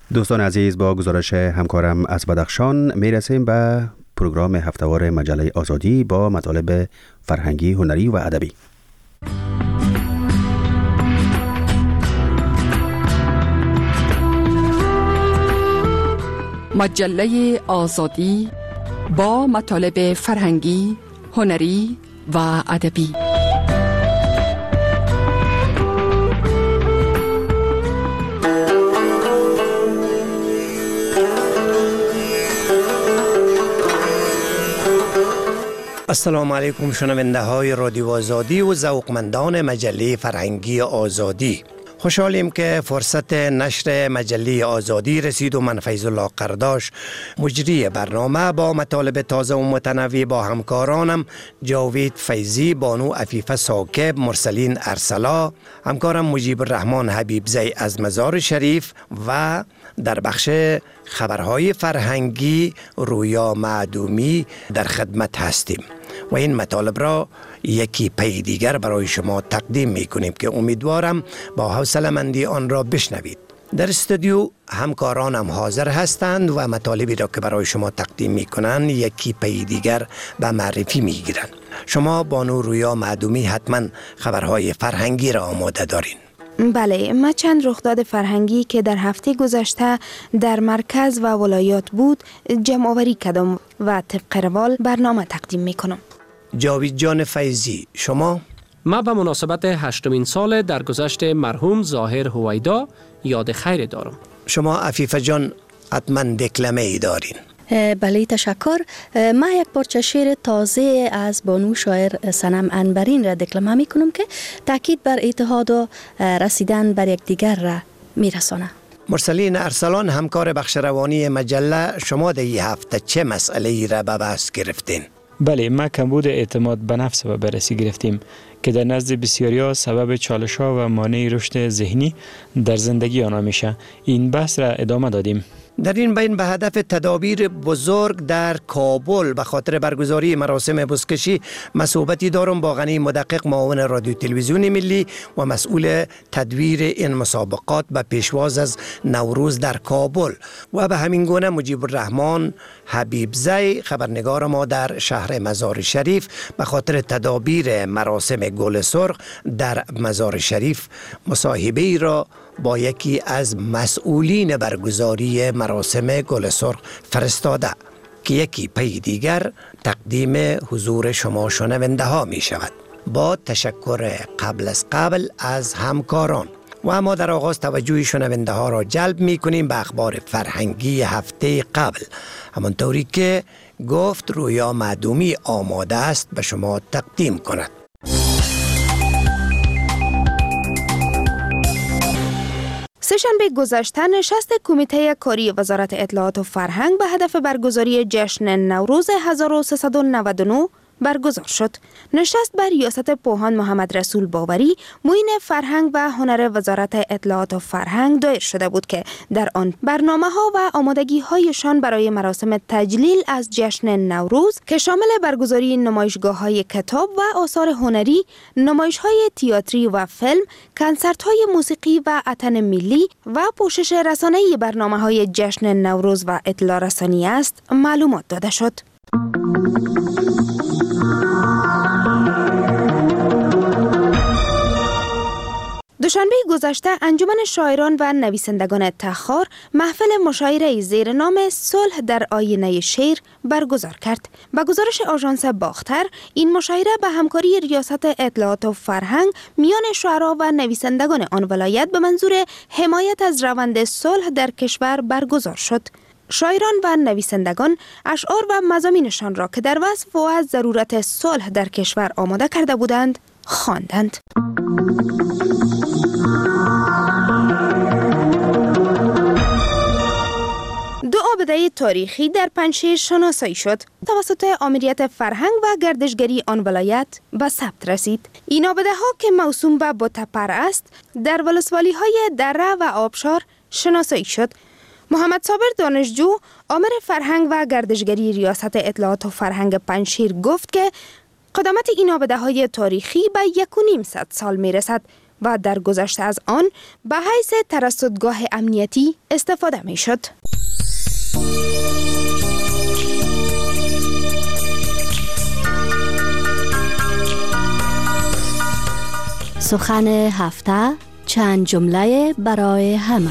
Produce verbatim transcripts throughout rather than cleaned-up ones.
دوستان عزیز، با گزارش همکارم از بدخشان میرسیم به پروگرام هفتهوار مجله آزادی با مطالب فرهنگی، هنری و ادبی. مجله آزادی با مطالب فرهنگی، هنری و ادبی. السلام علیکم شنونده های رادیو آزادی و ذوقمندان مجله فرهنگی آزادی. خوشحالیم که فرصت نشر مجله آزادی رسید و من فیض الله قرداش مجری برنامه با مطالب تازه و متنوع با همکارانم جاوید فیضی، بانو عفیفه ساکب، مرسلین ارسلا، همکارم مجیب الرحمن حبیبزی از مزار شریف و در بخش خبرهای فرهنگی رویا معدومی در خدمت هستیم و این مطالب را یکی پی دیگر برای شما تقدیم می کنیم که امیدوارم با حوصله‌مندی آن را بشنوید. در استودیو همکارانم حاضر هستند و مطالبی را که برای شما تقدیم می کنند یکی پی دیگر به معرفی می گیرند. شما بانو رویا معدومی حتما خبرهای فرهنگی را آماده دارین. بله، ما چند رخداد فرهنگی که در هفته گذشته در مرکز و ولایات بود جمع آوری کردم و طبق روال برنامه تقدیم می کنم. جاوید جان فیضی، شما؟ ما به مناسبت هشتمین سال درگذشت مرحوم ظاهر هویدا یاد خیر دارم. شما عفیفه جان حتما دکلمه ای دارین. بله تشکر. ما یک پارچه شعر تازه از بانو شاعر صنم انبرین را دکلمه می کنم که تاکید بر اتحاد و رسیدن بر یکدیگر را می رسانه. مرسلین ارسلان، همکار بخش روانی مجله، شما در این هفته چه مسئله ای را به بحث گرفتین؟ بله، ما کمبود اعتماد به نفس و بررسی گرفتیم که در نزد بسیاریا سبب چالش‌ها و مانع رشد ذهنی در زندگی آنها میشه. این بحث را ادامه دادیم. در این بین به هدف تدابیر بزرگ در کابل به خاطر برگزاری مراسم بزکشی مسئولیتی دارم با غنی مدقق، معاون رادیو تلویزیون ملی و مسئول تدویر این مسابقات به پیشواز از نوروز در کابل، و به همین گونه مجیب الرحمن حبیبزی خبرنگار ما در شهر مزار شریف به خاطر تدابیر مراسم گل سرخ در مزار شریف مصاحبه ای را با یکی از مسئولین برگزاری مراسم گل سرخ فرستاده که یکی پی دیگر تقدیم حضور شما شنونده ها می شود. با تشکر قبل از قبل از همکاران و اما در آغاز توجه شنونده ها را جلب می کنیم به اخبار فرهنگی هفته قبل. همانطوری که گفت رویا معدومی آماده است به شما تقدیم کند. سه‌شنبه گذشته نشست کمیته کاری وزارت اطلاعات و فرهنگ به هدف برگزاری جشن نوروز هزار و سیصد و نود و نه برگزار شد. نشست بر ریاست پوهان محمد رسول باوری، معین فرهنگ و هنر وزارت اطلاعات و فرهنگ دایر شده بود که در آن برنامه ها و آمادگی هایشان برای مراسم تجلیل از جشن نوروز که شامل برگزاری نمایشگاه های کتاب و آثار هنری، نمایش های تئاتری و فیلم، کنسرت های موسیقی و اتن ملی و پوشش رسانه‌ای برنامه های جشن نوروز و اطلاع رسانی است معلومات داده شد. دوشنبه گذشته انجمن شاعران و نویسندگان تخار محفل مشاعره زیر نام صلح در آینه شعر برگزار کرد. با گزارش آژانس باختر، این مشاعره به همکاری ریاست اطلاعات و فرهنگ میان شاعران و نویسندگان آن ولایت به منظور حمایت از روند صلح در کشور برگزار شد. شاعران و نویسندگان اشعار و مضامینشان را که در وصف و از ضرورت صلح در کشور آماده کرده بودند خواندند. دو آبده تاریخی در پنجشیر شناسایی شد. توسط آمریت فرهنگ و گردشگری آن ولایت به ثبت رسید. این آبده ها که موسوم به بتپر است، در ولسوالی های دره و آبشار شناسایی شد. محمد صابر دانشجو، آمر فرهنگ و گردشگری ریاست اطلاعات و فرهنگ پنجشیر گفت که قدامت این آبده های تاریخی به یک و نیم صد سال می رسد و در گذشته از آن به حیث ترصدگاه امنیتی استفاده می شد. سخن هفته، چند جمله برای همه.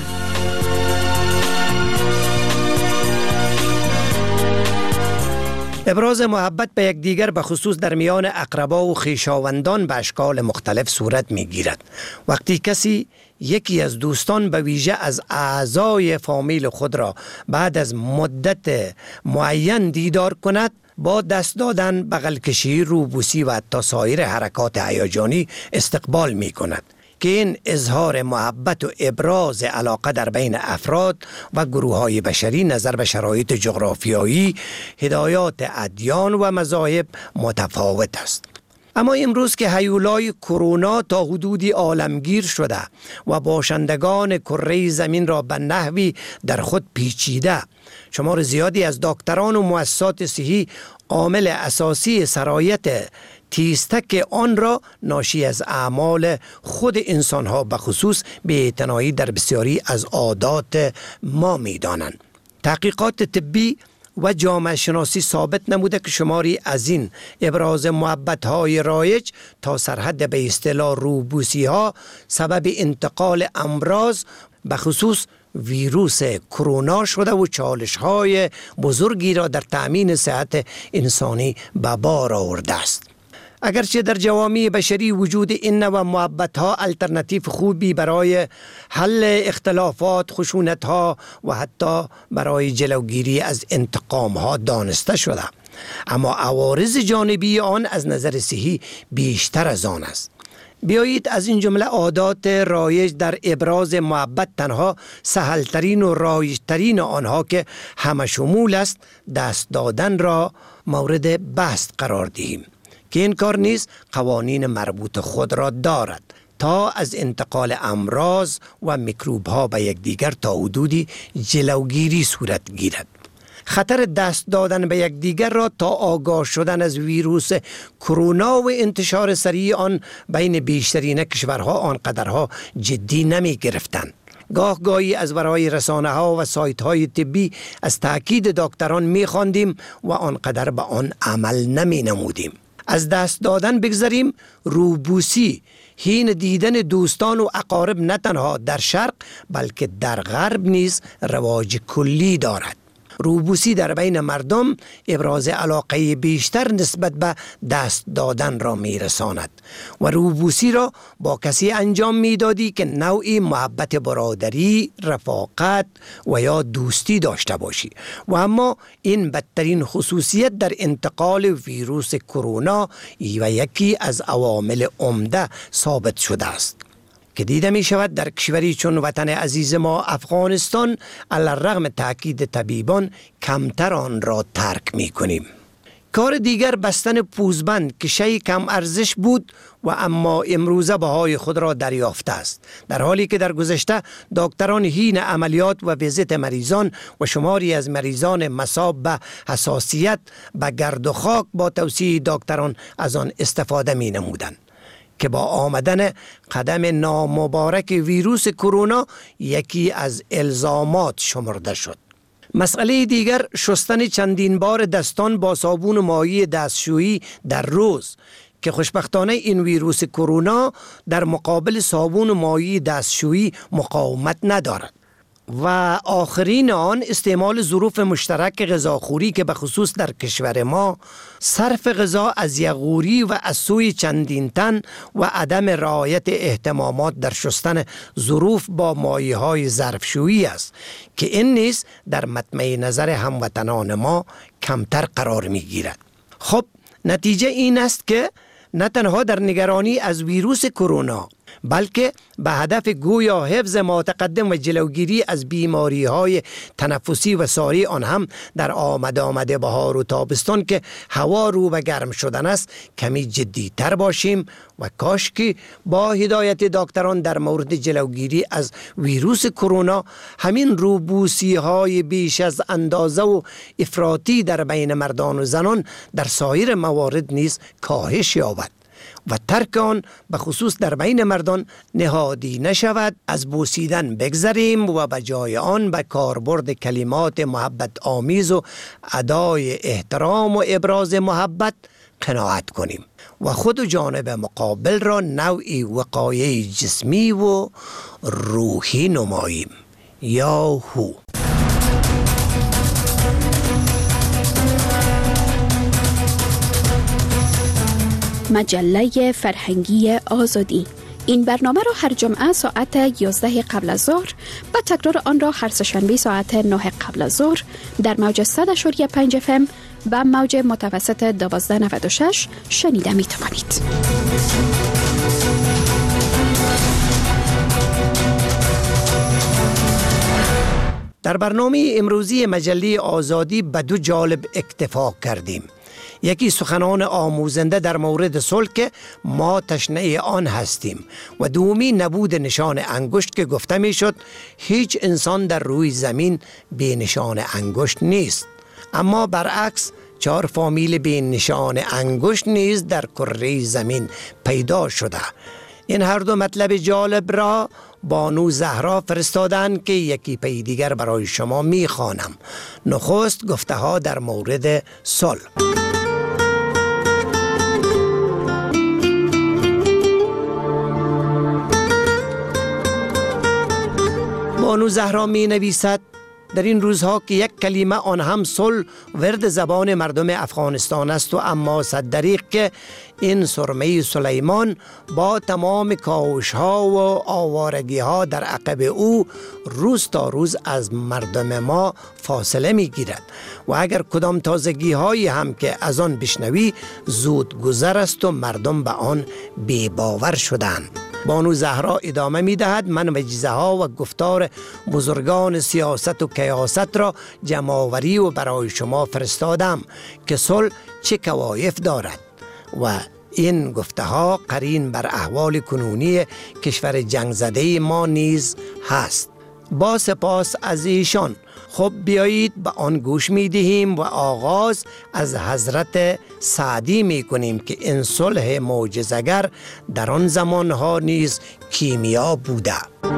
ابراز محبت به یکدیگر به خصوص در میان اقربا و خویشاوندان به اشکال مختلف صورت می گیرد. وقتی کسی یکی از دوستان به ویژه از اعضای فامیل خود را بعد از مدت معین دیدار کند، با دست دادن، بغل کشی، روبوسی و حتی سایر حرکات هیجانی استقبال می کند که این اظهار محبت و ابراز علاقه در بین افراد و گروه‌های بشری نظر به شرایط جغرافیایی، هدایات ادیان و مذاهب متفاوت است. اما امروز که هیولای کرونا تا حدودی عالمگیر شده و باشندگان کره زمین را به نحوی در خود پیچیده، شمار زیادی از دکتران و مؤسسات صحی عامل اساسی سرایت تیزتک آن را ناشی از اعمال خود انسانها به خصوص بی‌اعتنایی در بسیاری از عادات ما می دانند. تحقیقات طبی و جامعه شناسی ثابت نموده که شماری از این ابراز محبت های رایج تا سرحد به اصطلاح روبوسی ها سبب انتقال امراض به خصوص ویروس کرونا شده و چالش های بزرگی را در تأمین صحت انسانی به بار آورده است. اگرچه در جوامع بشری وجود این نوع محبت ها الترناتیو خوبی برای حل اختلافات، خشونت ها و حتی برای جلوگیری از انتقام ها دانسته شده، اما عوارض جانبی آن از نظر صحی بیشتر از آن است. بیایید از این جمله عادات رایج در ابراز محبت تنها سهلترین و رایجترین آنها که همه شمول است دست دادن را مورد بحث قرار دهیم که این کار نیز قوانین مربوط خود را دارد تا از انتقال امراض و میکروب ها به یکدیگر تا حدودی جلوگیری صورت گیرد. خطر دست دادن به یکدیگر را تا آگاه شدن از ویروس کرونا و انتشار سریع آن بین بیشترین کشورها آنقدرها جدی نمی گرفتند. گاه گاهی از برای رسانه ها و سایت های طبی از تاکید دکتران می خواندیم و آنقدر به آن عمل نمی نمودیم. از دست دادن بگذاریم، روبوسی، هین دیدن دوستان و اقارب نه تنها در شرق بلکه در غرب نیز رواج کلی دارد. روبوسی در بین مردم ابراز علاقه بیشتر نسبت به دست دادن را می رساند و روبوسی را با کسی انجام می دادی که نوعی محبت برادری، رفاقت و یا دوستی داشته باشی و اما این بدترین خصوصیت در انتقال ویروس کرونا و یکی از عوامل عمده ثابت شده است که دیده می شود در کشوری چون وطن عزیز ما افغانستان علی‌الرغم تاکید طبیبان کمتر آن را ترک می کنیم. کار دیگر بستن پوزبند که شیء کم ارزش بود و اما امروزه بهای خود را دریافته است، در حالی که در گذشته دکتران هین عملیات و ویزیت مریضان و شماری از مریضان مصاب به حساسیت به گرد و خاک با توصیه دکتران از آن استفاده می نمودند که با آمدن قدم نامبارک ویروس کرونا یکی از الزامات شمرده شد. مسئله دیگر شستن چندین بار دستان با صابون و مایع دستشویی در روز که خوشبختانه این ویروس کرونا در مقابل صابون و مایع دستشویی مقاومت ندارد. و آخرین آن استعمال ظروف مشترک غذاخوری که به خصوص در کشور ما صرف غذا از یغوری و از سوی چندین تن و عدم رعایت اهتمامات در شستن ظروف با مایع های ظرفشویی است که این نیز در مطمع نظر هموطنان ما کمتر قرار می گیرد. خب نتیجه این است که نه تنها در نگرانی از ویروس کرونا بلکه به هدف گویا حفظ متقدم و جلوگیری از بیماری های تنفسی و ساری آن هم در آمد آمده بهار و تابستان که هوا رو به گرم شدن است کمی جدی تر باشیم و کاش که با هدایت دکتران در مورد جلوگیری از ویروس کرونا همین روبوسی های بیش از اندازه و افراطی در بین مردان و زنان در سایر موارد نیز کاهش یابد. و ترک آن به خصوص در بین مردان نهادی نشود. از بوسیدن بگذریم و به جای آن به کاربرد کلمات محبت آمیز و ادای احترام و ابراز محبت قناعت کنیم و خود و جانب مقابل را نوعی وقایه جسمی و روحی نماییم. یا هو. مجله فرهنگی آزادی. این برنامه را هر جمعه ساعت یازده قبل از ظهر و تکرار آن را هر سه‌شنبه ساعت نه قبل از ظهر در موج صد و پنج اف ام و موج متوسط دوازده نود و شش شنیده می توانید. در برنامه امروزی مجله آزادی به دو جانب اکتفا کردیم. یکی سخنان آموزنده در مورد صلح که ما تشنه آن هستیم و دومی نبود نشان انگشت که گفته می شد هیچ انسان در روی زمین بی نشان انگشت نیست، اما برعکس چهار فامیل بی نشان انگشت نیز در کره زمین پیدا شده. این هر دو مطلب جالب را بانو زهرا فرستادن که یکی پی دیگر برای شما می خوانم. نخست گفته ها در مورد صلح. بانو زهرا می نویسد در این روزها که یک کلمه آن هم صلح ورد زبان مردم افغانستان است و اما صد دریغ که این سرمه سلیمان با تمام کاوش ها و آوارگی ها در عقب او روز تا روز از مردم ما فاصله می گیرد و اگر کدام تازگی هایی هم که از آن بشنوی زود گذر است و مردم به آن بی باور شدند. بانو زهرا ادامه می دهد من وجزه ها و گفتار بزرگان سیاست و کیاست را جمع‌آوری و برای شما فرستادم که صلح چه کوایف دارد و این گفته ها قرین بر احوال کنونی کشور جنگ زده ما نیز هست. با سپاس از ایشان. خب بیایید به آن گوش می دهیم و آغاز از حضرت سعدی می کنیم که این صلح معجزه‌گر در آن زمانها نیز کیمیا بوده.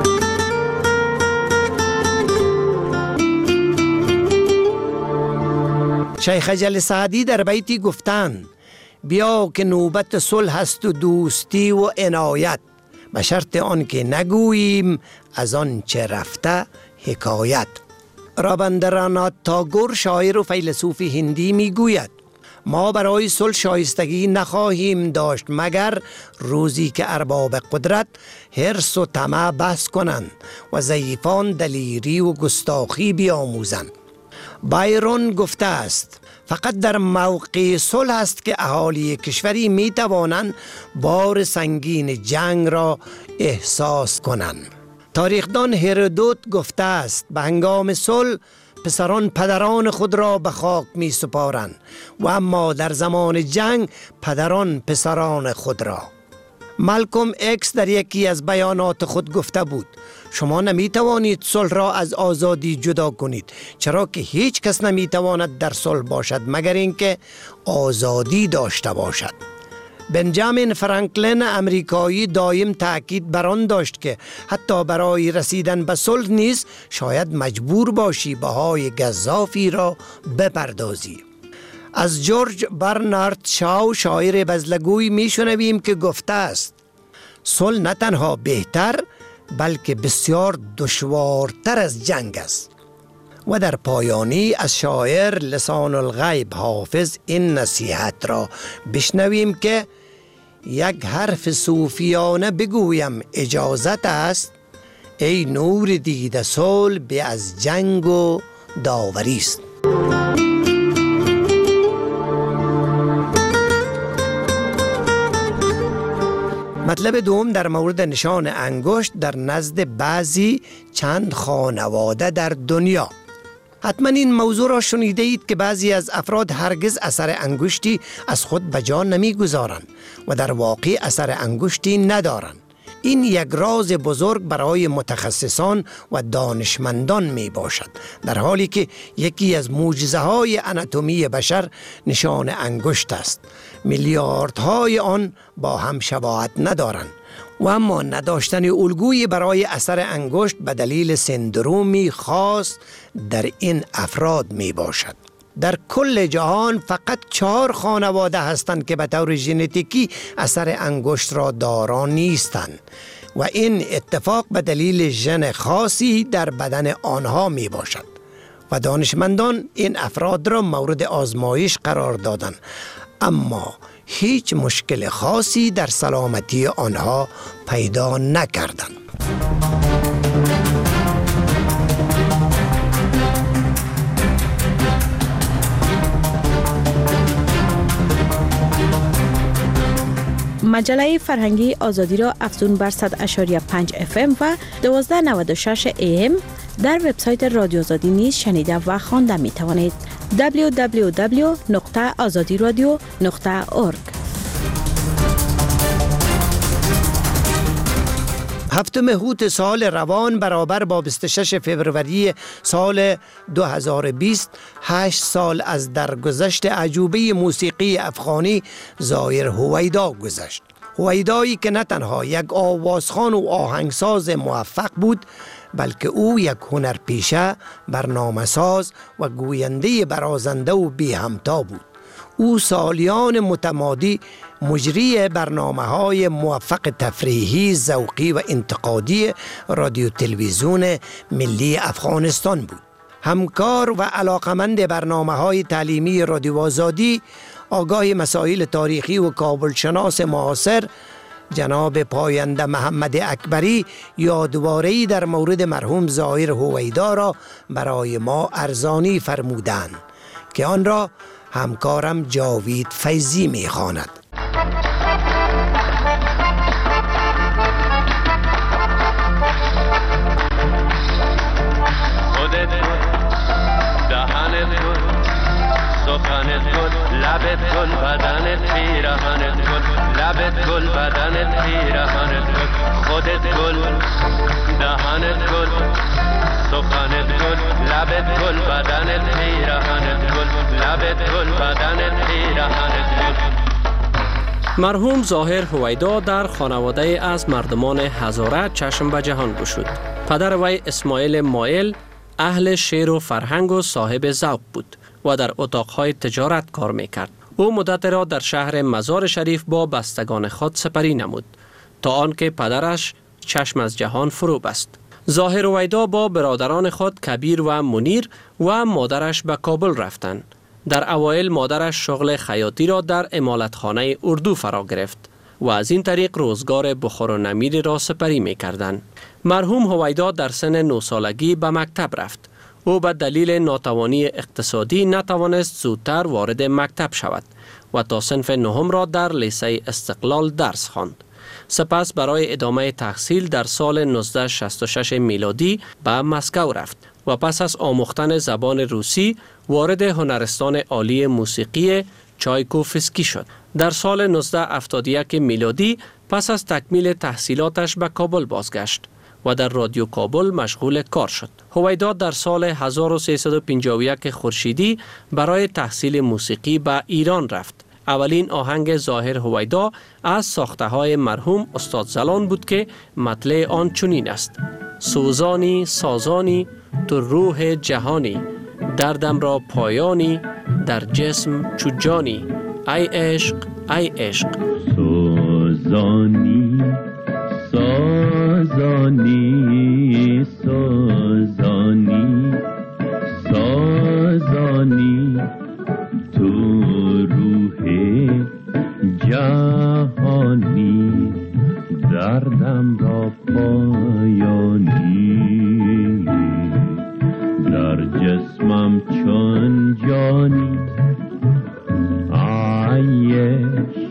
شیخ اجل سعدی در بیتی گفتند بیا که نوبت صلح است و دوستی و عنایت، به شرط آن که نگوییم از آن چه رفته حکایت. رابندرانات تاگور شاعر و فیلسوف هندی می گوید ما برای صلح شایستگی نخواهیم داشت مگر روزی که ارباب قدرت حرص و طمع بس کنند و ضعیفان دلیری و گستاخی بیاموزند. بایرون گفته است فقط در موقع صلح است که اهالی کشوری می توانند بار سنگین جنگ را احساس کنند. تاریخدان هرودوت گفته است به هنگام صلح پسران پدران خود را به خاک می سپارند و اما در زمان جنگ پدران پسران خود را. مالکوم اکس در یکی از بیانات خود گفته بود شما نمی توانید صلح را از آزادی جدا کنید، چرا که هیچ کس نمی تواند در صلح باشد مگر اینکه آزادی داشته باشد. بنجامین فرانکلین امریکایی دایم تاکید بر آن داشت که حتی برای رسیدن به صلح نیز شاید مجبور باشی بهای گزافی را بپردازی. از جورج برنارد شاو شاعر بزلگوی می شنویم که گفته است صلح نه تنها بهتر بلکه بسیار دشوارتر از جنگ است. و در پایانی از شاعر لسان الغیب حافظ این نصیحت را بشنویم که یک حرف صوفیانه بگویم اجازت است، ای نور دیده صلح به از جنگ و داوری است. مطلب دوم در مورد نشان انگشت در نزد بعضی چند خانواده در دنیا. حتما این موضوع را شنیده اید که بعضی از افراد هرگز اثر انگشتی از خود به جا نمی گذارند و در واقع اثر انگشتی ندارند. این یک راز بزرگ برای متخصصان و دانشمندان می باشد، در حالی که یکی از معجزه های اناتومی بشر نشان انگشت است. میلیاردهای آن با هم شباهت ندارند و اما نداشتن الگویی برای اثر انگشت به دلیل سندرومی خاص در این افراد می باشد. در کل جهان فقط چهار خانواده هستند که به طور ژنتیکی اثر انگشت را دارا نیستند و این اتفاق به دلیل ژن خاصی در بدن آنها می باشد و دانشمندان این افراد را مورد آزمایش قرار دادند، اما هیچ مشکل خاصی در سلامتی آنها پیدا نکردند. مجله فرهنگی آزادی را افزون بر صد و پنج اف ام و دویست و نود و شش ای ام در وبسایت رادیو آزادی نیز شنیده و خوانده می توانید. دبلیو دبلیو دبلیو نقطه آزادی رادیو نقطه اورگ. هفتم هوت سال روان برابر با بیست و شش فوریه سال دو هزار و بیست، هشت سال از درگذشت عجوبه موسیقی افغانی ظاهر هویدا گذشت. هویدایی که نه تنها یک آوازخوان و آهنگساز موفق بود، بلکه او یک هنرپیشه، برنامه‌ساز و گوینده برازنده و بی همتا بود. او سالیان متمادی مجری برنامه‌های موفق تفریحی، ذوقی و انتقادی رادیو تلویزیون ملی افغانستان بود. همکار و علاقمند برنامه‌های تعلیمی رادیو آزادی، آگاه مسائل تاریخی و کابل شناس معاصر، جناب پاینده محمد اکبری یادواره‌ای در مورد مرحوم ظاهر هویدا را برای ما ارزانی فرمودند که آن را همکارم جاوید فیضی می‌خواند. سخنت گل، لبت گل، بدنت پیرهنت گل، لبت گل، بدنت پیرهنت گل، خودت گل، دهنت گل، سخنت گل، لبت گل، بدنت پیرهنت گل، لبت گل، بدنت پیرهنت گل. مرحوم ظاهر هویدا در خانواده از مردمان هزاره چشم به جهان گشود. پدر وی اسماعیل مایل اهل شعر و فرهنگ و صاحب ذوق بود و در اتاقهای تجارت کار میکرد. او مدت را در شهر مزار شریف با بستگان خود سپری نمود تا آنکه پدرش چشم از جهان فرو بست. ظاهر هویدا با برادران خود کبیر و منیر و مادرش به کابل رفتند. در اوایل مادرش شغل خیاطی را در امالتخانه اردو فرا گرفت و از این طریق روزگار بخور و نمیر را سپری میکردند. مرحوم هویدا در سن نه سالگی به مکتب رفت. او به دلیل ناتوانی اقتصادی نتوانست زودتر وارد مکتب شود و تا صنف نهم را در لیسه استقلال درس خواند. سپس برای ادامه تحصیل در سال نوزده شصت و شش میلادی به مسکو رفت و پس از آموختن زبان روسی وارد هنرستان عالی موسیقی چایکوفسکی شد. در سال نوزده هفتاد و یک میلادی پس از تکمیل تحصیلاتش به کابل بازگشت و در رادیو کابل مشغول کار شد. هویدا در سال هزار و سیصد و پنجاه و یک خورشیدی برای تحصیل موسیقی به ایران رفت. اولین آهنگ ظاهر هویدا از ساخته های مرحوم استاد زلان بود که مطلع آن چنین است: سوزانی سازانی تو روح جهانی، دردم را پایانی در جسم چو جانی، ای عشق ای عشق. سوزانی سازانی سازانی سازانی تو روح جهانی، دردم را پایانی در جسمم چون جانی، عیش.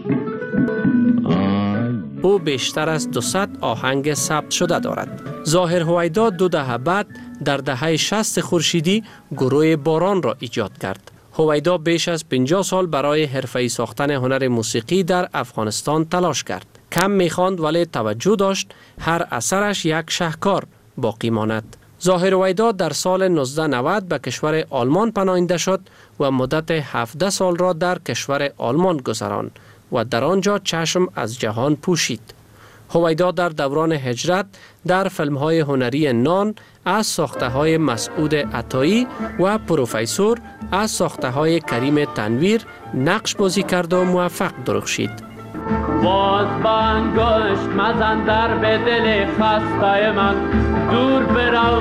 او بیشتر از دویست آهنگ ثبت شده دارد. ظاهر هویدا دو دهه بعد در دهه شصت خورشیدی گروه باران را ایجاد کرد. هویدا بیش از پنجاه سال برای حرفه‌ای ساختن هنر موسیقی در افغانستان تلاش کرد. کم میخواند ولی توجه داشت هر اثرش یک شهکار باقی ماند. ظاهر رویدا در سال نوزده نود به کشور آلمان پناهنده شد و مدت هفده سال را در کشور آلمان گذراند و در آنجا چشم از جهان پوشید. هویدا در دوران هجرت در فیلم‌های هنری نان از ساخته‌های مسعود عطایی و پروفسور از ساخته‌های کریم تنویر نقش بازی کرد و موفق درخشید. باز بانگشت مزن در به دل خسته من، دور برو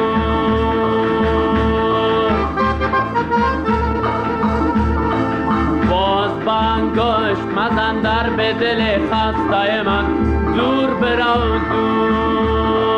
دور. باز بانگشت مزن در به دل خسته من، دور برو دور.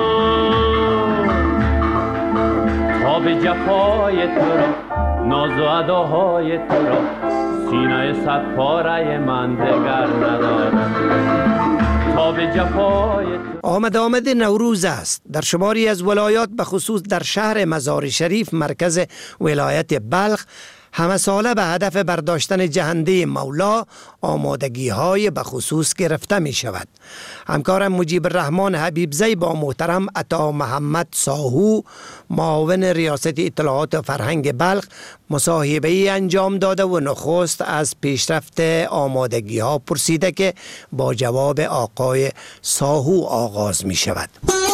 تا به جفای تو را، ناز و اداهای تو را، سینه صد پاره من دگر ندارم. تا به جفای تو. آمد آمد نوروز است. در شماری از ولایات به خصوص در شهر مزار شریف مرکز ولایت بلخ همه ساله به هدف برداشتن جهنده مولا آمادگی های به خصوص گرفته می شود. همکارم مجیب الرحمن حبیبزی با محترم عطا محمد ساهو معاون ریاست اطلاعات و فرهنگ بلخ مصاحبه ای انجام داده و نخست از پیشرفت آمادگی ها پرسیده که با جواب آقای ساهو آغاز می شود.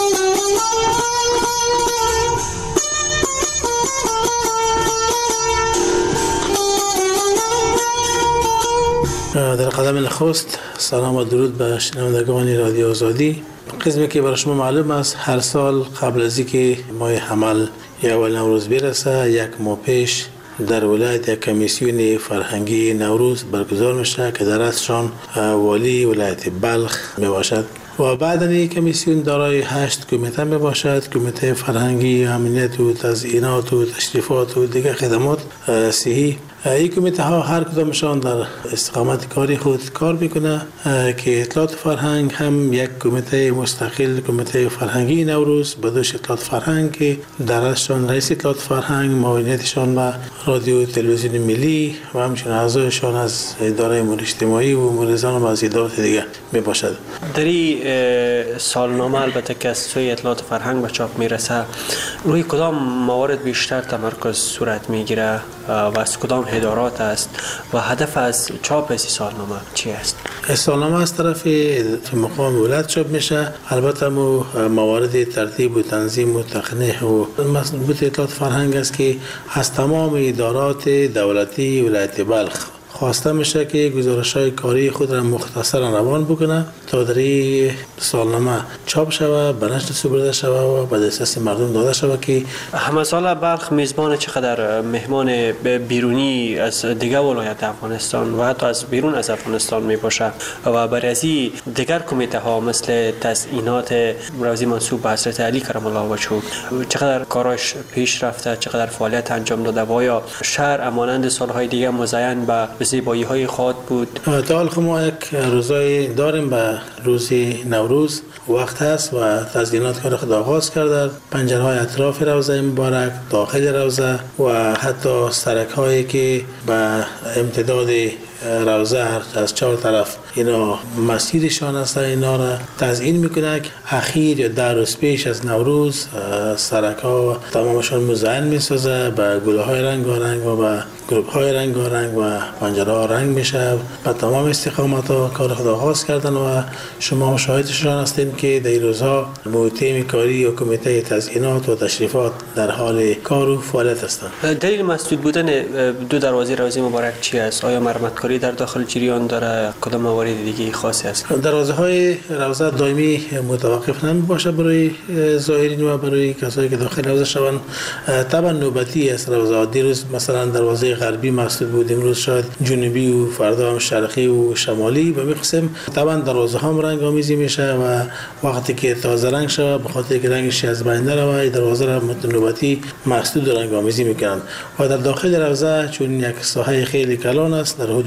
در قدم نخست سلام و درود به شنوندگان رادیو آزادی. قسمی که برای شما معلوم است هر سال قبل از اینکه ماه حمل یا اول نوروز برسه یک ماه پیش در ولایت یک کمیسیون فرهنگی نوروز برگزار میشه که در رأسشان والی ولایت بلخ می باشد و بعد این کمیسیون دارای هشت کمیته می باشد. کمیته فرهنگی، امنیت و تزیینات و تشریفات و دیگر خدمات صحی. این کمیته ها هر کدامشان در استقامت کاری خود کار میکنه که اطلاعات فرهنگ هم یک کمیته مستقل، کمیته فرهنگی نوروز بدوش اطلاعات فرهنگ که در ازشان رئیس اطلاعات فرهنگ، معاونیتشان به رادیو تلویزیون ملی و همچنین اعضایشان از اداره امور اجتماعی و مرزان و از ادارات دیگه می باشد. در این سالنامه البته که از سوی اطلاعات فرهنگ به چاپ میرسه روی کدام موارد بیشتر تمرکز صورت میگیره و از کدام ادارات است و هدف از چاپ این سالنامه چی است؟ سالنامه از طرف مقام ولایت چاپ میشه. البته مو موارد ترتیب و تنظیم و تقنیه و مربوط اطلاعات فرهنگ است که از تمام ادارات دولتی ولایت بلخ خواسته میشه که گزارش‌های کاری خود را مختصرا روان بکنه تا در این سالنامه چاپ شود، به نشر سپرده شود و به دسترس مردم داده شود. که همه سال بلخ میزبان چقدر مهمان بیرونی از دیگر ولایات افغانستان و حتی از بیرون از افغانستان می باشه و برای از دیگر کمیته ها مثل تزیینات روزی منسوب به حضرت علی کرم الله وجهه چقدر کاراش پیش رفته، چقدر فعالیت انجام داده و یا شهر امانند سالهای دیگه مزین به زیبایی های خود بود؟ تا حال ما یک روزای داریم به روز نوروز وقت هست و تزیینات کار خود آغاز کرده. پنجره های اطراف روزه مبارک، داخل روزه و حتی سرک هایی که به امتداد روزه از چهار طرف اینا مسیرشان است اینا را تزیین میکنه. اخیر یا در روز پیش از نوروز سرک ها تمامشان مزین میسازه به گل های رنگارنگ و به گروپ های رنگارنگ و پنجره ها رنگ میشه. به تمام استقامت ها کار خود آغاز کردن و شما شاهدشان هستید که در این روزها تیم کاری و کمیته تزیینات و تشریفات در حال کار و فعالیت هستند. دلیل مسدود بودن دو دروازه روزه مبارک چی است؟ آیا مرمت کاری در داخل جریان داره؟ کدام موارد دیگه خاصی است؟ دروازه های روزه دائمی متوقف نمی باشه برای زائرین و برای کسایی که داخل روزه شوند. طبعا نوبتی است روزه. دیروز مثلا دروازه غربی مسدود بود، امروز شاید جنوبی و فردا هم شرقی و شمالی. به این قسم طبعا دروازه هم رنگ آمیزی میشه و وقتی که تازه رنگ شود به خاطر که رنگش از بین نره دروازه را نوبتی مسدود رنگ آمیزی میکنن. و در داخل روزه چون یک ساحه خیلی کلان است در حدود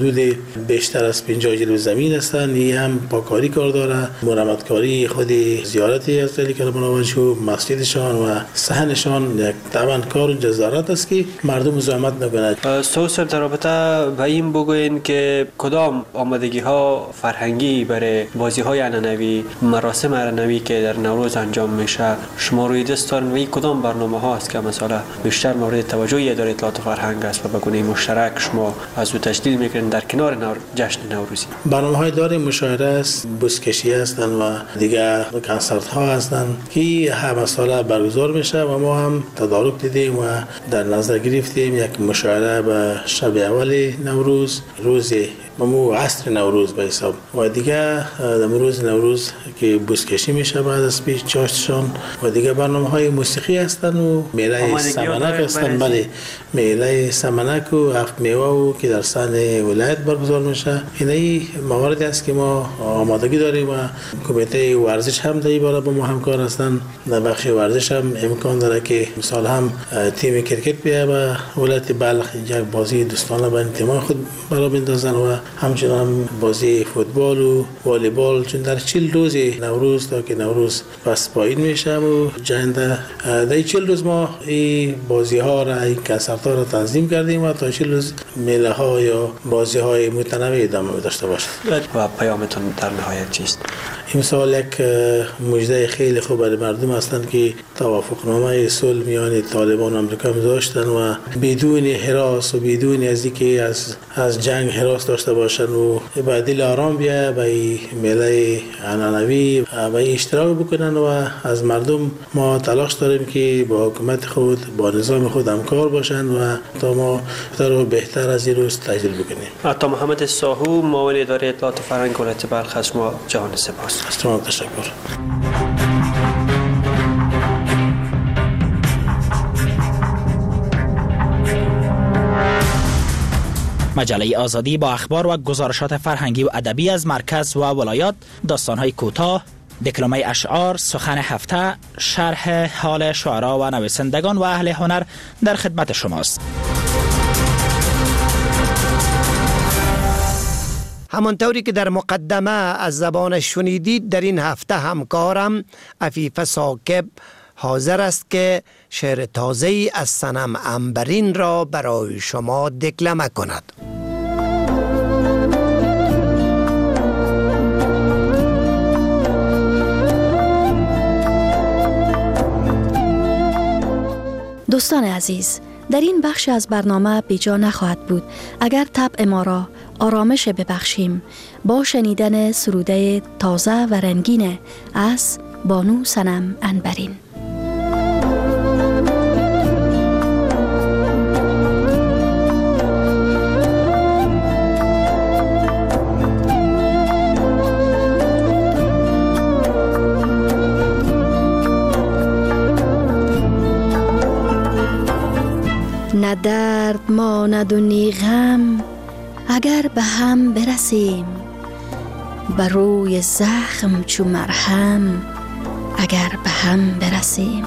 حدود بیشتر از پنجاه جلو زمین هستند. این هم پاکاری کار داره، مرمتکاری، خود زیارتی از علی کرم الله و مسجدشان و صحنشان یک طبعا کار جزارت است که مردم مزاحمت نکنند. سوسر در رابطه به این بگوین که کدام آمادگی ها فرهنگی برای بازی های عنعنوی، مراسم عنعنوی که در نوروز انجام میشه شما روی دست دارین و کدام برنامه ها است که مثلا بیشتر مورد توجه اداره اطلاعات و فرهنگ است و به گونه مشترک شما از او تشکیل میکنین در کنار نور... جشن نوروزی؟ برنامه های داره مشاعره است، بزکشی هستند و دیگر کنسرت ها هستند که همه ساله برگزار میشه و ما هم تدارک دیدیم و در نظر گرفتیم یک مشاعره به شب اول نوروز، روز ممو عصر نوروز به حساب و دیگه در روز نوروز که بزکشی میشه بعد از پیش چاشتشان و دیگه برنامه های موسیقی هستن و میله سمنک هستن. بله، میله سمنک و هفت میوه و که در سن ولایت برگزار میشه. این مواردی است که ما آمادگی داریم و کمیته ورزش هم در این باره با ما همکار هستن. در بخش ورزش هم امکان داره که مثال هم تیم کرکت بیه به ولایت بلخ یک بازی دوستانه به تیم خود برای بندازن و همچنان بازی فوتبال و والیبال، چون در چهل روز نوروز تا که نوروز پس پایین میشه و جنده در چهل روز ما این بازی ها را، این کنسرت ها را تنظیم کردیم و تا چهل روز میله ها یا بازی های متنوع ادامه داشته باشه. و پیامتون در نهایت چیست؟ امسال یک مژده خیلی خوب برای مردم هستند که توافقنامه صلح میان طالبان و آمریکا داشتن و بدون هراس و بدون از اینکه از از جنگ هراس داشته باشن و به دل آرام بیا به میله عنعنوی به اشتراک بکنن و از مردم ما تلاش داریم که با حکومت خود، با نظام خود همکار باشن و تا ما رو بهتر از این روز تجلیل بکنیم. تا محمد ساهو، معاون اداره اطلاعات و فرهنگ ولایت بلخ، از شما جهان سپاس. از شما تشکر. مجله آزادی با اخبار و گزارشات فرهنگی و ادبی از مرکز و ولایات، داستان‌های کوتاه، دکلمه اشعار، سخن هفته، شرح حال شعرا و نویسندگان و اهل هنر در خدمت شماست. همانطوری که در مقدمه از زبان شنیدید، در این هفته همکارم عفیف ثاقب حاضر است که شعر تازه‌ای از صنم عنبرین را برای شما دکلمه کند. دوستان عزیز، در این بخش از برنامه بیجا نخواهد بود اگر طبع ما را آرامش ببخشیم با شنیدن سروده تازه و رنگین از بانو صنم عنبرین. نه درد ماند و نی غم اگر به هم برسیم، بر روی زخم چو مرهم اگر به هم برسیم.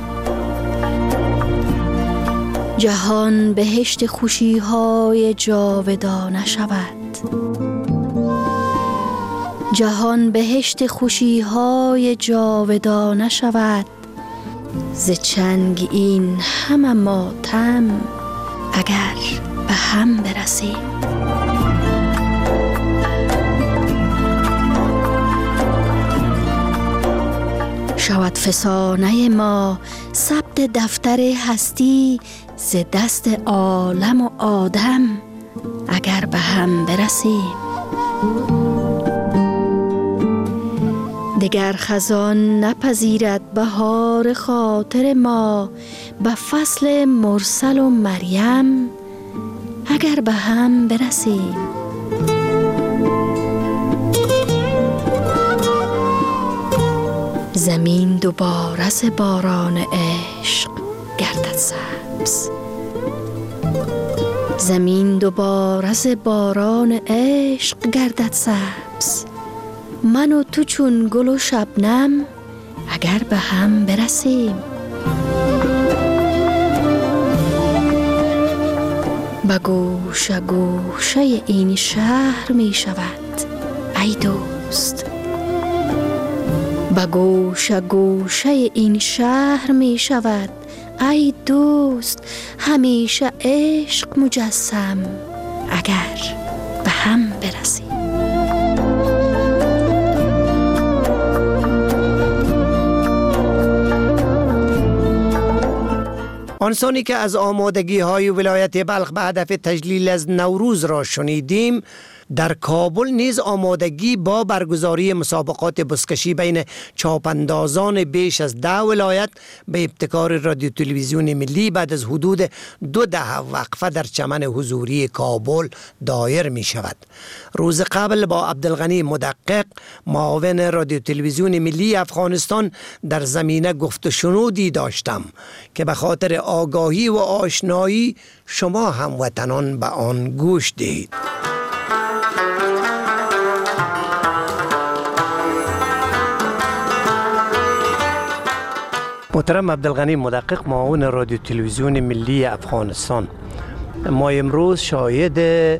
جهان بهشت خوشی های جاودانه شود، جهان بهشت خوشی های جاودانه شود، ز چنگ این همه ماتم اگر به هم برسیم. شود فسانه ما ثبت دفتر هستی ز دست عالم و آدم اگر به هم برسیم. دگر خزان نپذیرد بهار خاطر ما به فصل مرسل و مریم اگر به هم برسیم. زمین دوباره ز باران عشق گردد سبز، زمین دوباره ز باران عشق گردد سبز. من و تو چون گل و شبنم اگر به هم برسیم. به گوشه گوشه این شهر می شود ای دوست. به گوشه گوشه این شهر می شود ای دوست. همیشه عشق مجسم اگر به هم برسی. آنسانی که از آمادگی های ولایت بلخ به هدف تجلیل از نوروز را شنیدیم، در کابل نیز آمادگی با برگزاری مسابقات بزکشی بین چاپاندازان بیش از ده ولایت به ابتکار رادیو تلویزیون ملی بعد از حدود دو دهه وقفه در چمن حضوری کابل دایر می شود. روز قبل با عبدالغنی مدقق معاون رادیو تلویزیون ملی افغانستان در زمینه گفت و شنودی داشتم که به خاطر آگاهی و آشنایی شما هموطنان به آن گوش دهید. محترم عبدالغنی مدقق معاون رادیو تلویزیون ملی افغانستان، ما امروز شاهد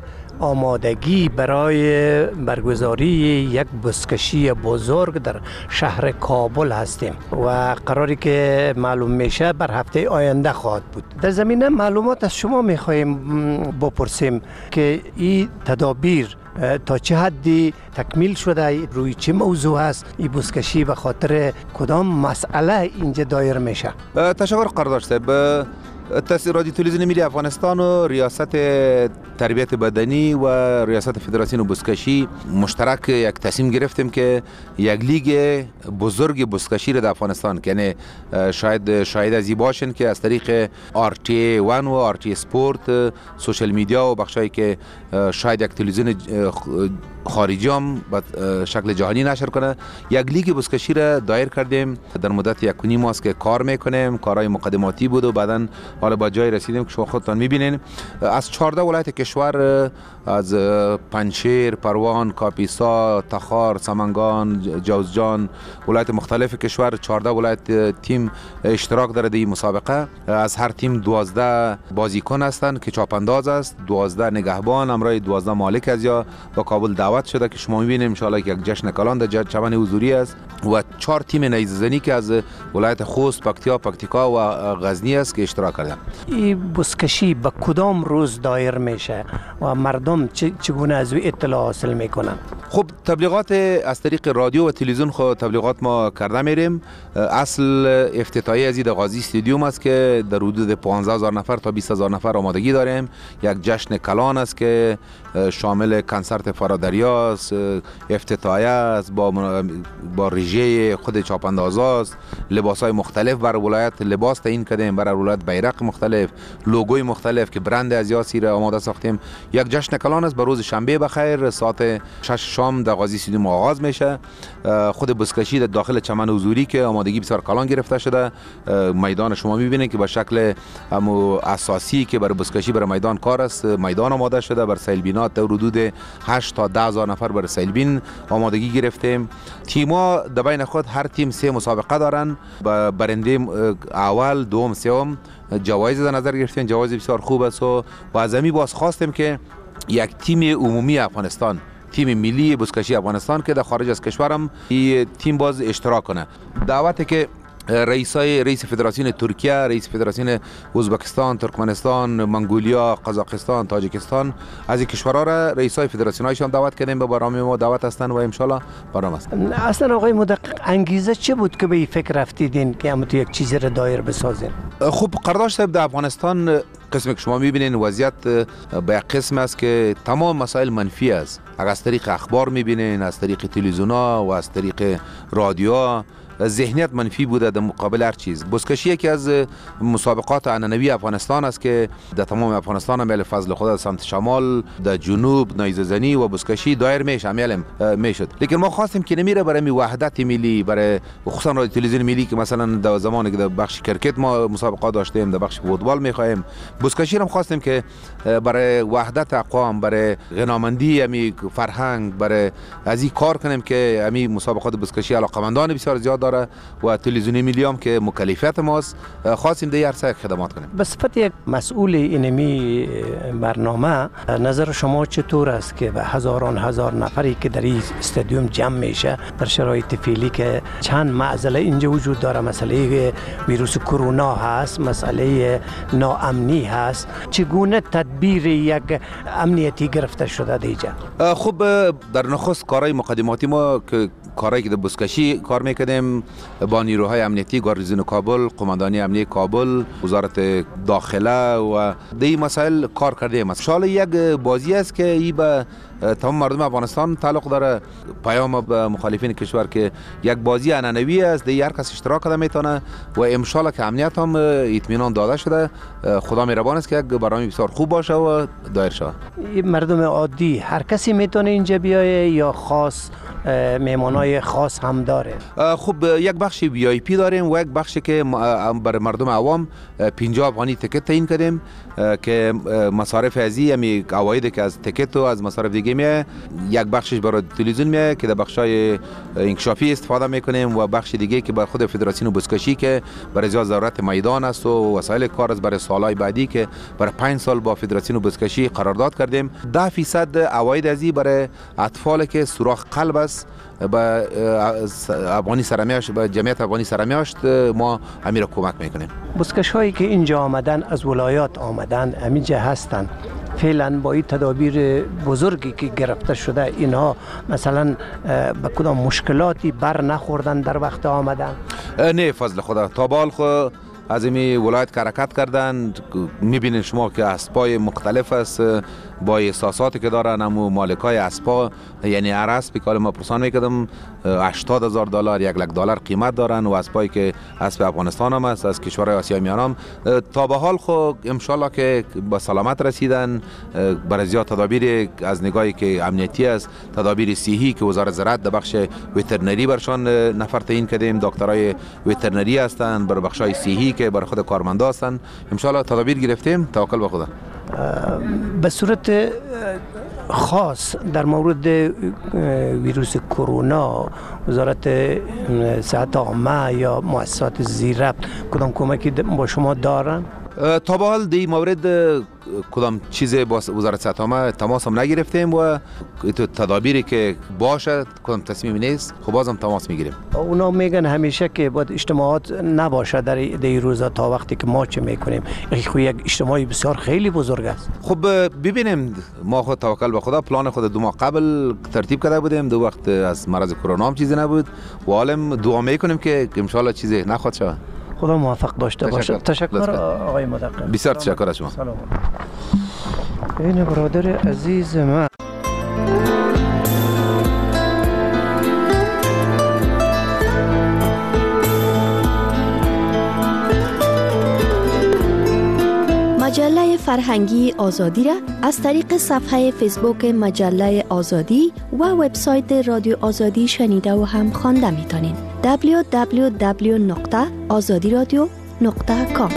آمادگی برای برگزاری یک بزکشی بزرگ در شهر کابل هستیم و قراری که معلوم میشه بر هفته آینده خواهد بود. در زمینه معلومات از شما میخواهیم بپرسیم که این تدابیر تا چه حدی تکمیل شده، روی چه موضوع است این بزکشی، به خاطر کدام مسئله اینجا دایر میشه؟ تشکر قرارداد صاحب. تأسیس رادیو تلویزیون ملی افغانستان و ریاست تربیت بدنی و ریاست فدراسیون بزکشی مشترک یک تصمیم گرفتیم که یک لیگ بزرگ بزکشی را در افغانستان، یعنی شاید شاید از این باشن که از طریق آر تی وان و آر تی اسپورت، سوشل میدیا و بخشایی که شاید یک تلویزیون خارجی هم به شکل جهانی نشر کنه، یک لیگ بزکشی را دایر کردیم. در مدت یک و نیم ماست که کار میکنیم، کارهای مقدماتی بود و بعداً حالا با جای رسیدیم که شما خودتان میبینین. از چهارده ولایت کشور، از پنجشیر، پروان، کاپیسا، تخار، سمنگان، جوزجان، ولایت مختلف کشور، چهارده ولایت تیم اشتراک داره در این مسابقه. از هر تیم دوازده بازیکن هستند که چاپانداز است، دوازده نگهبان، همراه دوازده مالک از یا با کابل دعوت شده که شما میبینیم ان شاءالله یک جشن کلان در چمن حضوری است و چهار تیم نیزه‌زنی که از ولایت خوست، پکتیا، پکتیکا و غزنی است که اشتراک کردن. این بزکشی به کدام روز دایر میشه و مردم چگونه از او اطلاع حاصل میکنن؟ خب تبلیغات از طریق رادیو و تلویزیون خود تبلیغات ما کرده میریم. اصل افتتاحیه از این قاضی استادیوم است که در حدود پانزده هزار نفر تا بیست هزار نفر آمادگی داریم. یک جشن کلان است که شامل کنسرت فرادریا است، افتتاحیه است، با با رژه خود چاپاندازاست، لباسهای مختلف بر ولایت لباس تعیین کردیم، بر ولایت بیرق مختلف، لوگوی مختلف که برند ازیاسی را آماده ساختیم. یک جشن کلان است. به روز شنبه بخیر ساعت شش شام در قاضی استادیوم آغاز میشه. خود بزکشی در داخل چمن حضوری که آمادگی بسیار کلان گرفته شده. میدان شما میبینید که به شکل همو اساسی که برای بزکشی برای میدان کار است، میدان آماده شده. بر سیلبینات در حدود هشت تا ده هزار نفر برای سیلبین آمادگی گرفتیم. تیم‌ها در بین خود هر تیم سه مسابقه دارن. برنده اول، دوم، سوم جوایز در نظر گرفتیم. جوایز بسیار خوب است و از همین باز خواستیم که یک تیم عمومی افغانستان، تیم ملی بزکشی افغانستان که در خارج از کشورم این تیم باز اشتراک کنه. دعوتی که رئیسای رئیس فدراسیون ترکیه، رئیس فدراسیون ازبکستان، ترکمنستان، منگولیا، قزاقستان، تاجیکستان از این کشورها را رئیسای فدراسیونایشان دعوت کردیم. به برنامه ما دعوت هستند و ان شاء الله برنامه است. اصلا آقای مدقق انگیزه چه بود که به این فکر رفتیدین که هم تو یک چیزی را دایر بسازین؟ خب قرارداد صاحب در افغانستان قسمی که شما میبینین وضعیت به یک قسم است که تمام مسائل منفی است. اگر از طریق اخبار میبینین، از طریق تلویزیون‌ها و از طریق رادیوها، ذهنیت منفی بوده در مقابل هر چیز. بزکشی یکی از مسابقات عنعنوی افغانستان است که در تمام افغانستان هم فضل خدا سمت شمال، در جنوب نیزه‌زنی و بزکشی دایر میشه، عمل میشد. لیکن ما خواستیم که نمیره برای وحدت ملی، برای خصوصا رادیو تلویزیون ملی که مثلا در زمانی که در بخش کرکت ما مسابقات داشتیم، در بخش فوتبال میخوایم، بزکشی هم خواستیم که برای وحدت اقوام، برای غنامندی امی فرهنگ، برای از این کار کنیم که امی مسابقات بزکشی علاقمندان بسیار زیاد داره و تلویزیون ملی هم که مکلفیت ماست خواستیم در عرصه خدمات کنیم. به صفت یک مسئول اینمی برنامه نظر شما چطور است که به هزاران هزار نفری که در این استادیوم جمع میشه در شرایط فعلی که چند معضله اینجا وجود داره، مسئله ویروس کرونا هست، مسئله ناامنی هست، چگونه تدبیر یک امنیتی گرفته شده دیجا؟ خب در نخست کارهای مقدماتی ما که کارهایی که در بزکشی کار میکردیم با نیروهای امنیتی، گارنیزون کابل، قماندانی امنیتی کابل، وزارت داخله و دی مسائل کار کردیم. مثلا یک بازی است که ای به تمام مردم افغانستان تعلق داره، پیام به مخالفین کشور که یک بازی عنعنوی است، دی هر کس اشتراک کرده میتونه و ان شاء الله که امنیت هم اطمینان داده شده. خدا مهربان است که یک برنامه بسیار خوب باشه و دایر شود. مردم عادی هر کسی میتونه اینجا بیایه یا خاص میمانای خاص هم داره؟ خب یک بخش وی آی پی داریم و یک بخشی که برای مردم عوام پنجاه افغانی تکت تعیین کردیم که مصارف ازی یعنی عوایدی که از تکت و از مصارف دیگه میه، یک بخشش برای تلویزیون میه که در بخشای انکشافی استفاده میکنیم و بخش دیگه که برای خود فدراسیون بزکشی که برای زیاد ضرورت میدان است و وسایل کار است برای سالهای بعدی که برای پنج سال با فدراسیون بزکشی قرارداد کردیم. ده فیصد عواید ازی برای اطفال که سوراخ قلب است با افغانی سرمیاشت، با جمعیت افغانی سرمیاشت ما امیر کمک میکنیم. بزکش هایی که اینجا آمدن از ولایات آمدن همینجا هستن، فعلا با این تدابیر بزرگی که گرفته شده اینها مثلا به کدام مشکلاتی بر نخوردن در وقت آمدن؟ نه فضل خدا، تا بال خود از این ولایت حرکت کردن. میبینید شما که اسبای مختلف است با احساساتی که دارن، همو مالکای اسبا یعنی هر اسبی که ما پرسان میکردم هشتاد هزار دلار یک لک دلار قیمت دارن و اسبایی که اسب افغانستان هم است، از کشورهای آسیای میانه هم. تا به حال خو ان شاء الله که با سلامت رسیدن. برای زیاد تدابیر از نگاهی که امنیتی است، تدابیر صحی که وزارت زراعت در بخش وترنری برشان نفر تعیین کردیم، دکترای وترنری هستند برای بخشای صحی که برای خود کارمندا هستند. ان شاء الله تدابیر گرفتیم، توکل به خدا. به صورت خاص در مورد ویروس کرونا وزارت صحت عامه یا مؤسسات زیرربط کدام کمکی با شما دارن؟ تا به حال دی مورد کدام چیز با وزارت صحت عامه تماس هم نگرفتیم و تدابیری که باشه کدام تصمیم نیست خب بازم تماس میگیریم. اونا میگن همیشه که باید اجتماعات نباشه در این روزا تا وقتی که ما چه میکنیم. خب یک اجتماعی بسیار خیلی بزرگ است. خب ببینیم، ما خود توکل به خدا پلان خود دو ماه قبل ترتیب کرده بودیم، دو وقت از مرض کرونا هم چیزی نبود و حالا دعا میکنیم که ان شاء الله چیزی نخواد شود. خدا موفق داشته باشه. تشکر آقای مدقق. بسیار تشکر از شما. سلام. این برادر عزیز من مجله فرهنگی آزادی را از طریق صفحه فیسبوک مجله آزادی و وبسایت رادیو آزادی شنیده و هم خوانده میتونین. دبلیو دبلیو دبلیو نقطه آزادی رادیو نقطه کام.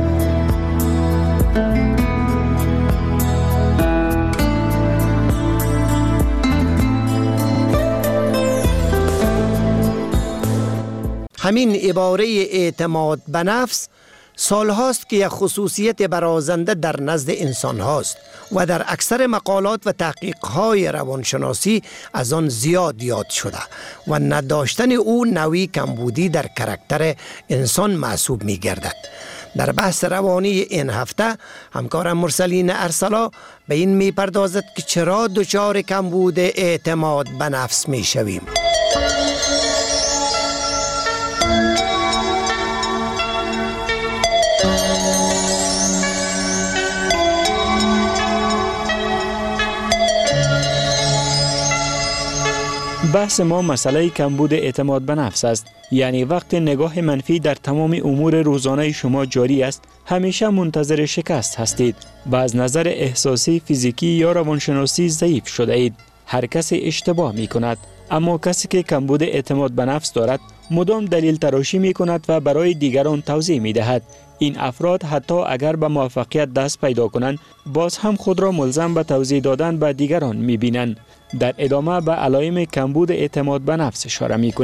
همین عباره اعتماد به نفس سال هاست که یک خصوصیت برازنده در نزد انسان هاست و در اکثر مقالات و تحقیق های روانشناسی از آن زیاد یاد شده و نداشتن او نوعی کمبودی در کاراکتر انسان محسوب می گردد. در بحث روانی این هفته همکارم مرسلین ارسلا به این می پردازد که چرا دچار کمبود اعتماد به نفس می شویم. بحث ما مسئله کمبود اعتماد به نفس است. یعنی وقت نگاه منفی در تمام امور روزانه شما جاری است، همیشه منتظر شکست هستید و از نظر احساسی، فیزیکی یا روانشناسی ضعیف شده اید. هر کسی اشتباه می کند، اما کسی که کمبود اعتماد به نفس دارد مدام دلیل تراشی می کند و برای دیگران توضیح می دهد. این افراد حتی اگر به موفقیت دست پیدا کنند، باز هم خود را ملزم به توضیح دادن به دیگران می بینند. در ادامه به علائم کمبود اعتماد به نفس اشاره می کنیم.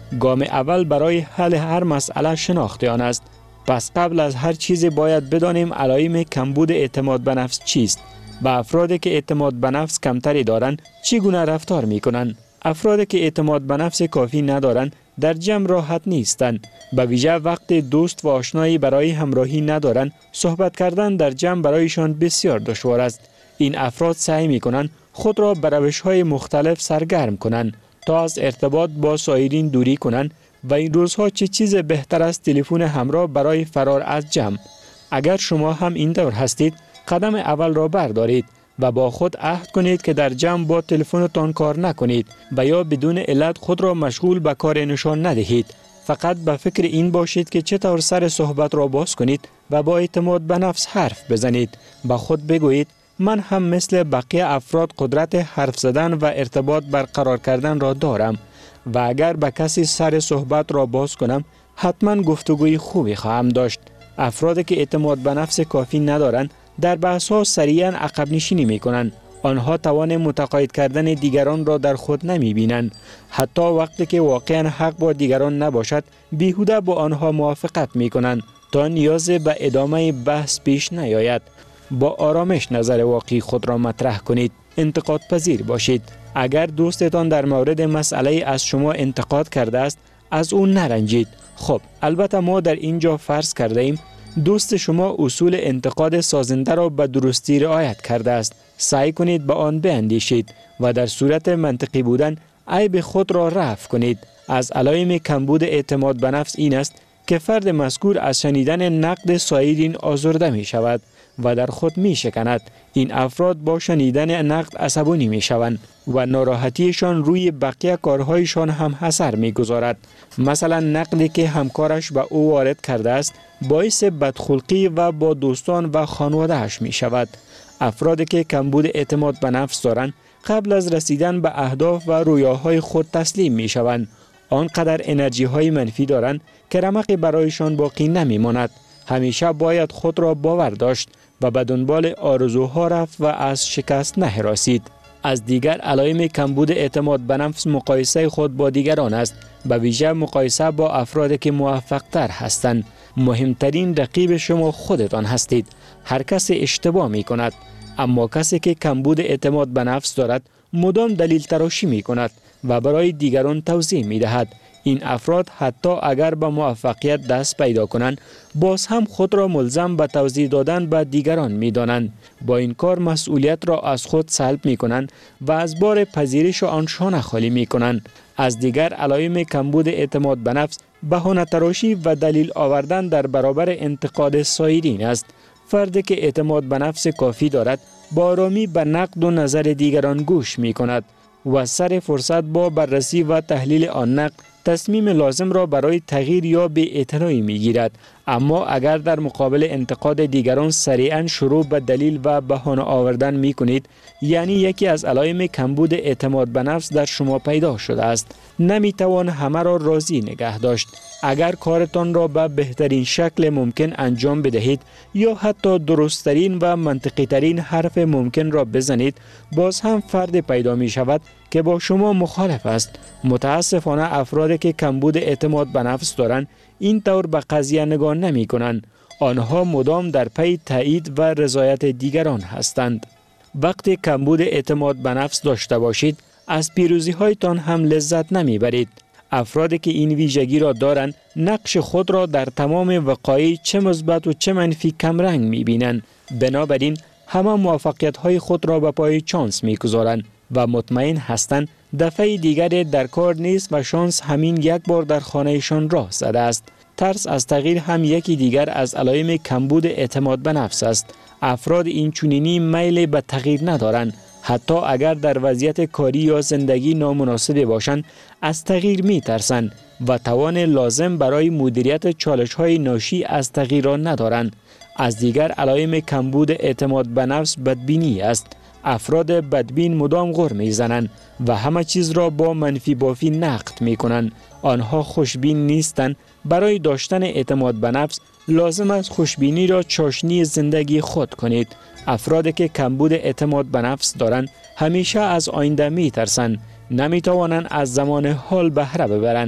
گام اول برای حل هر مسئله شناخت آن است. پس قبل از هر چیزی باید بدانیم علائم کمبود اعتماد به نفس چیست. با افرادی که اعتماد به نفس کمتری دارند چگونه رفتار می کنند؟ افرادی که اعتماد به نفس کافی ندارند در جمع راحت نیستند. به ویژه وقت دوست و آشنایی برای همراهی ندارند، صحبت کردن در جمع برایشان بسیار دشوار است. این افراد سعی می کنند خود را به روش‌های مختلف سرگرم کنند تا از ارتباط با سایرین دوری کنند و این روزها چه چیز بهتر از تلفن همراه برای فرار از جمع. اگر شما هم این طور هستید، قدم اول را بردارید و با خود عهد کنید که در جمع با تلفنتان کار نکنید و یا بدون علت خود را مشغول به کار نشان ندهید. فقط به فکر این باشید که چطور سر صحبت را باز کنید و با اعتماد به نفس حرف بزنید. با خود بگویید من هم مثل بقیه افراد قدرت حرف زدن و ارتباط برقرار کردن را دارم و اگر به کسی سر صحبت را باز کنم حتما گفتگوی خوبی خواهم داشت. افرادی که اعتماد به نفس کافی ندارند در بحث ها سریعا عقب نشینی می کنند. آنها توان متقاعد کردن دیگران را در خود نمی بینند. حتی وقتی که واقعا حق با دیگران نباشد بیهوده با آنها موافقت می کنند تا نیاز به ادامه بحث پیش نیاید. با آرامش نظر واقعی خود را مطرح کنید. انتقاد پذیر باشید. اگر دوستتان در مورد مسئله از شما انتقاد کرده است از او نرنجید. خب البته ما در اینجا فرض کرده ایم دوست شما اصول انتقاد سازنده را به درستی رعایت کرده است. سعی کنید به آن بیندیشید و در صورت منطقی بودن عیب خود را رفع کنید. از علائم کمبود اعتماد به نفس این است که فرد مذکور از شنیدن نقد سایرین آزرده می شود و در خود می شکند. این افراد با شنیدن نقد عصبانی می شوند و ناراحتیشان روی بقیه کارهایشان هم اثر می گذارد. مثلا نقدی که همکارش به او وارد کرده است باعث بدخلقی و با دوستان و خانوادهش می شود. افرادی که کمبود اعتماد به نفس دارند قبل از رسیدن به اهداف و رویاهای خود تسلیم می شوند. آنقدر انرژی های منفی دارند که رمقی برایشان باقی نمی ماند. همیشه باید خود را باور داشت و به دنبال آرزوها رفت و از شکست نهراسید. از دیگر علائم کمبود اعتماد به نفس مقایسه خود با دیگران است، به ویژه مقایسه با افرادی که موفق تر هستند. مهمترین رقیب شما خودتان هستید. هر کس اشتباه می کند، اما کسی که کمبود اعتماد به نفس دارد مدام دلیل تراشی می کند و برای دیگران توضیح می دهد. این افراد حتی اگر به موفقیت دست پیدا کنند باز هم خود را ملزم به توضیح دادن به دیگران می دانند. با این کار مسئولیت را از خود سلب می کنند و از بار پذیرش آنشان خالی می کنند. از دیگر علائم کمبود اعتماد به نفس بهانه تراشی و دلیل آوردن در برابر انتقاد سایرین است. فردی که اعتماد به نفس کافی دارد با آرامی به نقد و نظر دیگران گوش می کند و سر فرصت با بررسی و تحلیل آن نقد تصمیم لازم را برای تغییر یا بی‌اعتنایی می‌گیرد. اما اگر در مقابل انتقاد دیگران سریعاً شروع به دلیل و بهانه آوردن می‌کنید، یعنی یکی از علائم کمبود اعتماد به نفس در شما پیدا شده است. نمی‌توان همه را راضی نگه داشت. اگر کارتان را به بهترین شکل ممکن انجام بدهید یا حتی درست‌ترین و منطقی‌ترین حرف ممکن را بزنید، باز هم فرد پیدا می‌شود که با شما مخالف است. متاسفانه افرادی که کمبود اعتماد به نفس دارند این طور به قضیه نگاه نمی کنند. آنها مدام در پی تایید و رضایت دیگران هستند. وقتی کمبود اعتماد به نفس داشته باشید از پیروزی هایتان هم لذت نمی برید. افرادی که این ویژگی را دارند نقش خود را در تمام وقایع چه مثبت و چه منفی کمرنگ می بینند. بنابراین همه موفقیت های خود را به پای چانس می گذارند و مطمئن هستند دفعه دیگر در کار نیست و شانس همین یک بار در خانهشان راه زده است. ترس از تغییر هم یکی دیگر از علائم کمبود اعتماد به نفس است. افراد این چنینی میل به تغییر ندارند. حتی اگر در وضعیت کاری یا زندگی نامناسب باشند از تغییر می ترسند و توان لازم برای مدیریت چالش‌های ناشی از تغییر را ندارند. از دیگر علائم کمبود اعتماد به نفس بدبینی است. افراد بدبین مدام غر می زنند و همه چیز را با منفی بافی نقد می کنند. آنها خوشبین نیستند. برای داشتن اعتماد به نفس لازم است خوشبینی را چاشنی زندگی خود کنید. افرادی که کمبود اعتماد به نفس دارند همیشه از آینده می ترسند. نمی توانند از زمان حال بهره ببرند.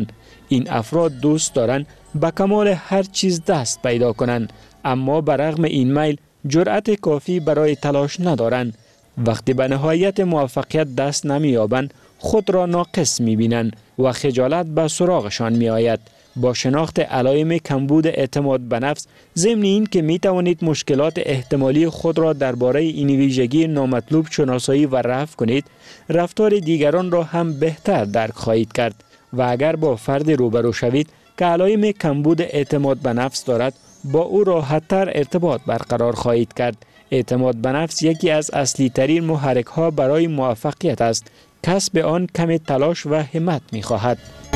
این افراد دوست دارند به کمال هر چیز دست پیدا کنند، اما برغم این میل جرأت کافی برای تلاش ندارند. وقتی به نهایت موفقیت دست نمی‌یابند، خود را ناقص می‌بینند و خجالت به سراغشان می‌آید. با شناخت علائم کمبود اعتماد به نفس، ضمن این که می توانید مشکلات احتمالی خود را درباره این ویژگی نامطلوب شناسایی و رفع کنید، رفتار دیگران را هم بهتر درک خواهید کرد و اگر با فرد روبرو شوید که علائم کمبود اعتماد به نفس دارد، با او راحت‌تر ارتباط برقرار خواهید کرد. اعتماد به نفس یکی از اصلی ترین محرک ها برای موفقیت است. کسب آن کم تلاش و همت می خواهد.